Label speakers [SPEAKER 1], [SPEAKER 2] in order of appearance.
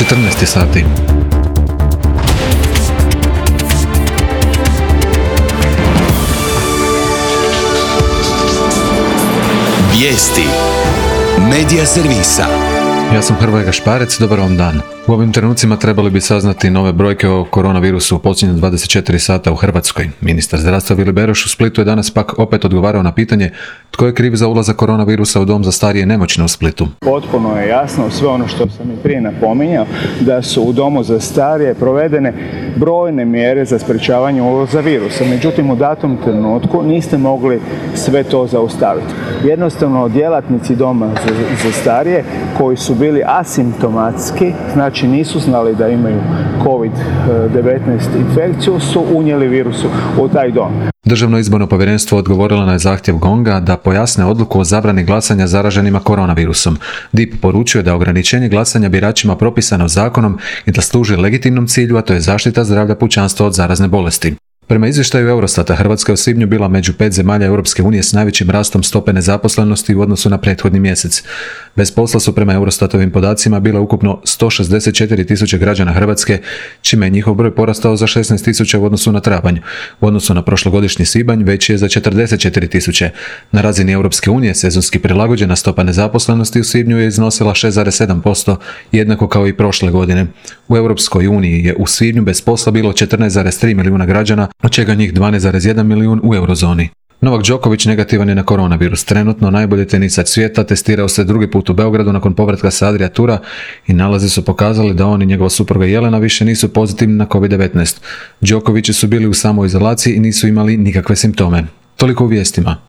[SPEAKER 1] 14 sati.
[SPEAKER 2] Vijesti Medija servisa.
[SPEAKER 1] Ja sam Hrvoje Gašparec, dobar vam dan. U ovim trenucima trebali bi saznati nove brojke o koronavirusu u posljednjih 24 sata u Hrvatskoj. Ministar zdravstva Vili Beroš u Splitu je danas pak opet odgovarao na pitanje tko je kriv za ulazak koronavirusa u dom za starije i nemoćne u Splitu.
[SPEAKER 3] Potpuno je jasno sve ono što sam i prije napominjao, da su u domu za starije provedene brojne mjere za sprječavanje ulaza virusa. Međutim, u datom trenutku niste mogli sve to zaustaviti. Jednostavno, djelatnici doma za starije koji su bili asimptomatski, znači nisu znali da imaju COVID-19 infekciju, su unijeli virusu u taj dom.
[SPEAKER 1] Državno izborno povjerenstvo odgovorilo na zahtjev GONG-a da pojasne odluku o zabrani glasanja zaraženima koronavirusom. DIP poručuje da je ograničenje glasanja biračima propisano zakonom i da služi legitimnom cilju, a to je zaštita zdravlja pučanstva od zarazne bolesti. Prema izvještaju Eurostata, Hrvatska je u svibnju bila među 5 zemalja Europske unije s najvećim rastom stope nezaposlenosti u odnosu na prethodni mjesec. Bez posla su prema Eurostatovim podacima bile ukupno 164.000 građana Hrvatske, čime je njihov broj porastao za 16.000 u odnosu na travanj. U odnosu na prošlogodišnji svibanj veći je za 44.000. Na razini Europske unije sezonski prilagođena stopa nezaposlenosti u svibnju je iznosila 6,7%, jednako kao i prošle godine. U Europskoj uniji je u svibnju bez posla bilo 14,3 milijuna građana, od čega njih 12,1 milijun u eurozoni. Novak Đoković negativan je na koronavirus. Trenutno najbolji tenisač svijeta testirao se drugi put u Beogradu nakon povratka sa Adria Tura i nalazi su pokazali da on i njegova supruga Jelena više nisu pozitivni na COVID-19. Đokovići su bili u samoizolaciji i nisu imali nikakve simptome. Toliko u vijestima.